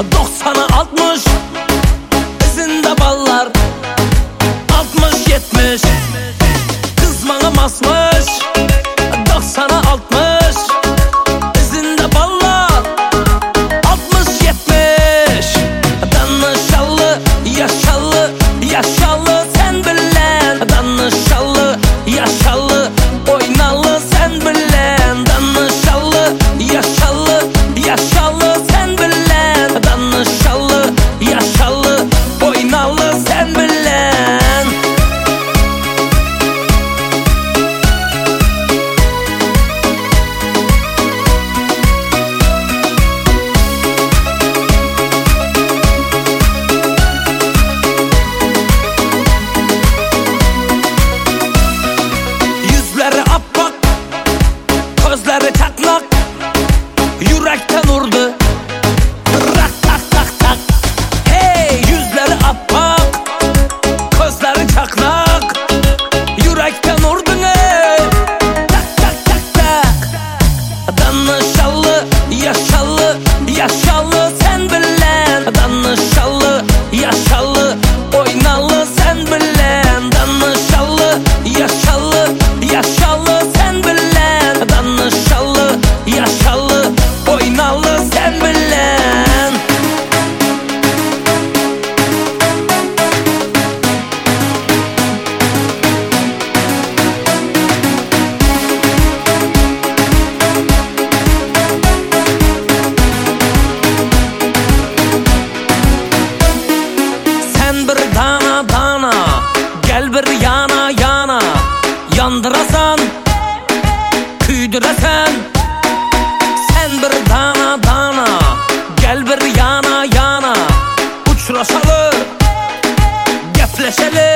90'a 60 izinde ballar, 60-70 kız bana basmış. 90'a 60 izinde ballar, 60-70 danışallı, yaşallı, yaşallı sen bilen. Danışallı, yaşallı, oynalı sen bilen. Danışallı, yaşallı, yaşallı sen bilen. Danışallı, yaşallı, oynalı sen bilen. Yüzleri appak, gözleri çatlak, yürekten vurdu rak tak tak tak. Hey, yüzleri appak, gözleri çatlak, yürekten vurdun ey tak tak tak tak. Danışallı, yaşallı, yaşallı sen bilen. Danışallı, yaşallı, oynalı sen bilen. Danışallı, yaşallı, yaşallı sen bilen. Danışallı, yaşallı, oynalı sen bilen. Sen bir dana dana, gel bir yana yana. Yandırasan, küydüresen. Sen bir dana dana, gel bir yana yana. Uçraşalı, gepleşeli.